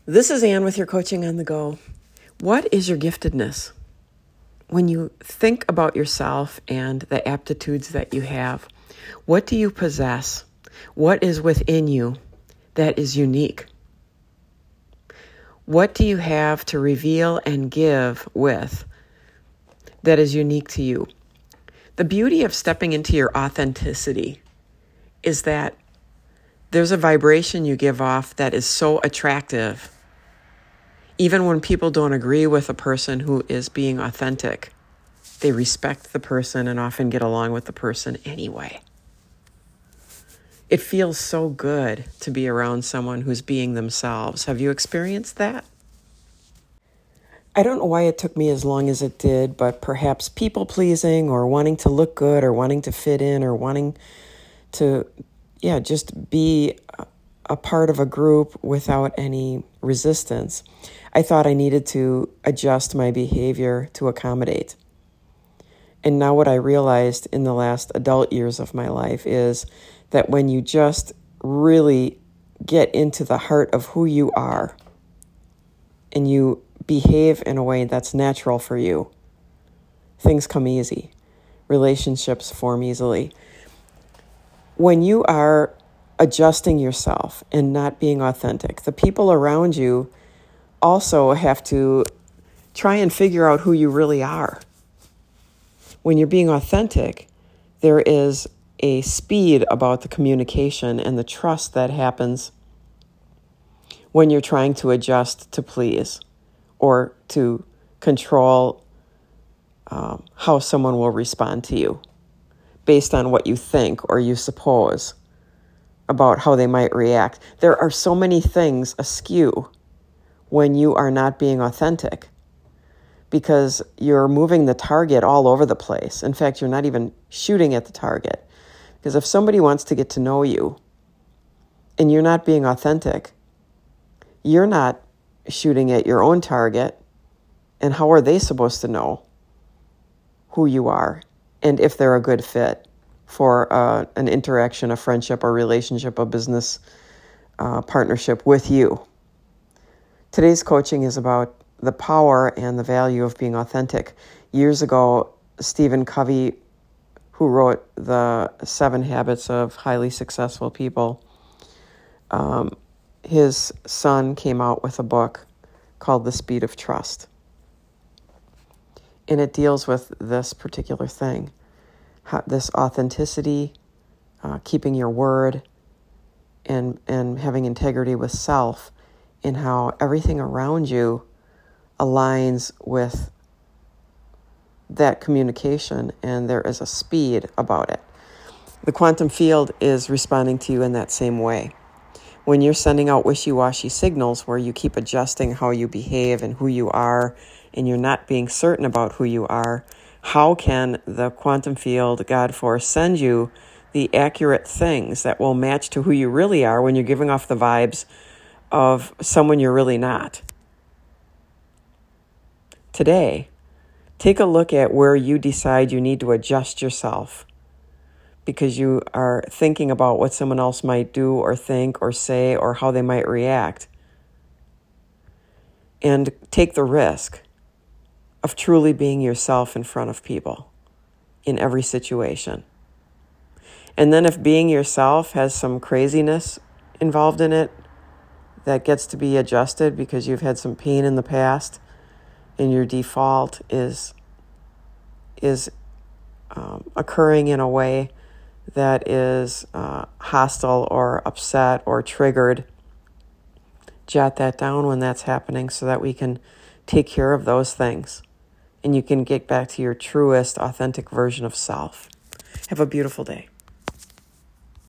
This is Ann with your Coaching on the Go. What is your giftedness? When you think about yourself and the aptitudes that you have, what do you possess? What is within you that is unique? What do you have to reveal and give with that is unique to you? The beauty of stepping into your authenticity is that there's a vibration you give off that is so attractive. Even when people don't agree with a person who is being authentic, they respect the person and often get along with the person anyway. It feels so good to be around someone who's being themselves. Have you experienced that? I don't know why it took me as long as it did, but perhaps people-pleasing or wanting to look good or wanting to fit in or wanting to, just be a part of a group without any resistance. I thought I needed to adjust my behavior to accommodate. And now what I realized in the last adult years of my life is that when you just really get into the heart of who you are and you behave in a way that's natural for you, things come easy. Relationships form easily. When you are adjusting yourself and not being authentic, the people around you also have to try and figure out who you really are. When you're being authentic, there is a speed about the communication and the trust that happens when you're trying to adjust to please or to control how someone will respond to you based on what you think or you suppose about how they might react. There are so many things askew when you are not being authentic because you're moving the target all over the place. In fact, you're not even shooting at the target. Because if somebody wants to get to know you and you're not being authentic, you're not shooting at your own target. And how are they supposed to know who you are and if they're a good fit for an interaction, a friendship, a relationship, a business partnership with you? Today's coaching is about the power and the value of being authentic. Years ago, Stephen Covey, who wrote the 7 Habits of Highly Successful People, his son came out with a book called The Speed of Trust. And it deals with this particular thing, this authenticity, keeping your word, and having integrity with self, and how everything around you aligns with that communication, and there is a speed about it. The quantum field is responding to you in that same way. When you're sending out wishy-washy signals where you keep adjusting how you behave and who you are, and you're not being certain about who you are, how can the quantum field, God force, send you the accurate things that will match to who you really are when you're giving off the vibes of someone you're really not? Today, take a look at where you decide you need to adjust yourself because you are thinking about what someone else might do or think or say or how they might react. And take the risk of truly being yourself in front of people in every situation. And then if being yourself has some craziness involved in it that gets to be adjusted because you've had some pain in the past and your default is occurring in a way that is hostile or upset or triggered, jot that down when that's happening so that we can take care of those things and you can get back to your truest, authentic version of self. Have a beautiful day.